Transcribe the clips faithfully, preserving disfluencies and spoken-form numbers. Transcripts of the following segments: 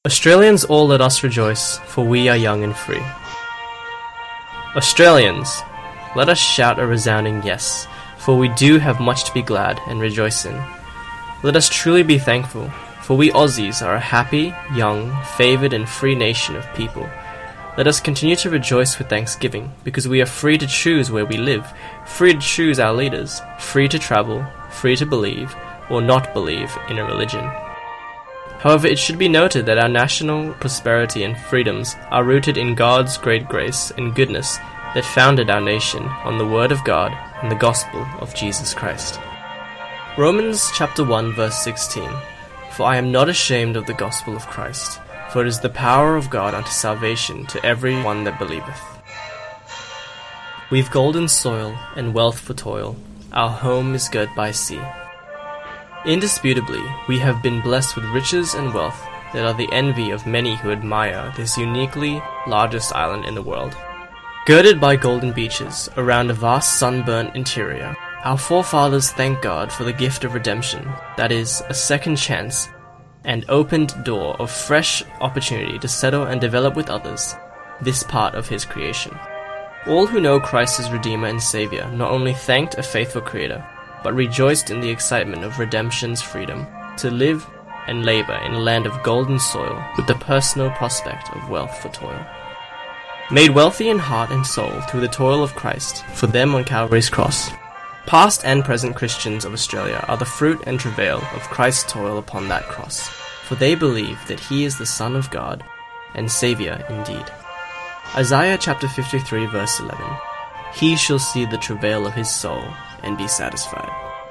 Australians, all let us rejoice, for we are young and free. Australians, let us shout a resounding yes, for we do have much to be glad and rejoice in. Let us truly be thankful, for we Aussies are a happy, young, favoured and free nation of people. Let us continue to rejoice with thanksgiving, because we are free to choose where we live, free to choose our leaders, free to travel, free to believe, or not believe in a religion. However, it should be noted that our national prosperity and freedoms are rooted in God's great grace and goodness that founded our nation on the Word of God and the Gospel of Jesus Christ. Romans chapter one verse sixteen, For I am not ashamed of the Gospel of Christ, for it is the power of God unto salvation to every one that believeth. We've golden soil and wealth for toil, our home is girt by sea. Indisputably, we have been blessed with riches and wealth that are the envy of many who admire this uniquely largest island in the world. Girded by golden beaches around a vast sunburnt interior, our forefathers thank God for the gift of redemption, that is, a second chance, and opened door of fresh opportunity to settle and develop with others this part of His creation. All who know Christ as Redeemer and Saviour not only thanked a faithful Creator, but rejoiced in the excitement of redemption's freedom to live and labor in a land of golden soil with the personal prospect of wealth for toil. Made wealthy in heart and soul through the toil of Christ for them on Calvary's cross, past and present Christians of Australia are the fruit and travail of Christ's toil upon that cross, for they believe that He is the Son of God and Saviour indeed. Isaiah chapter fifty-three verse eleven, He shall see the travail of His soul and be satisfied.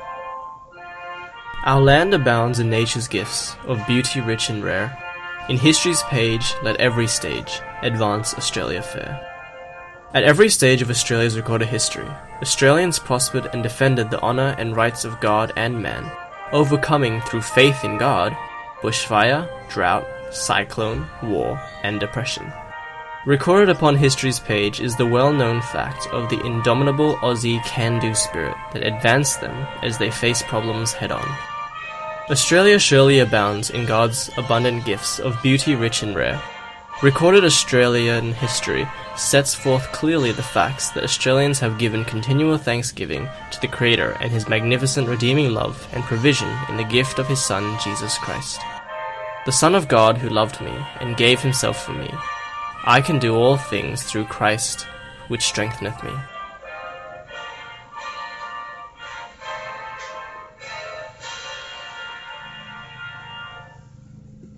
Our land abounds in nature's gifts, of beauty rich and rare. In history's page, let every stage advance Australia fair. At every stage of Australia's recorded history, Australians prospered and defended the honour and rights of God and man, overcoming through faith in God, bushfire, drought, cyclone, war, and depression. Recorded upon history's page is the well-known fact of the indomitable Aussie can-do spirit that advanced them as they face problems head-on. Australia surely abounds in God's abundant gifts of beauty rich and rare. Recorded Australian history sets forth clearly the facts that Australians have given continual thanksgiving to the Creator and His magnificent redeeming love and provision in the gift of His Son, Jesus Christ. The Son of God who loved me and gave Himself for me. I can do all things through Christ, which strengtheneth me.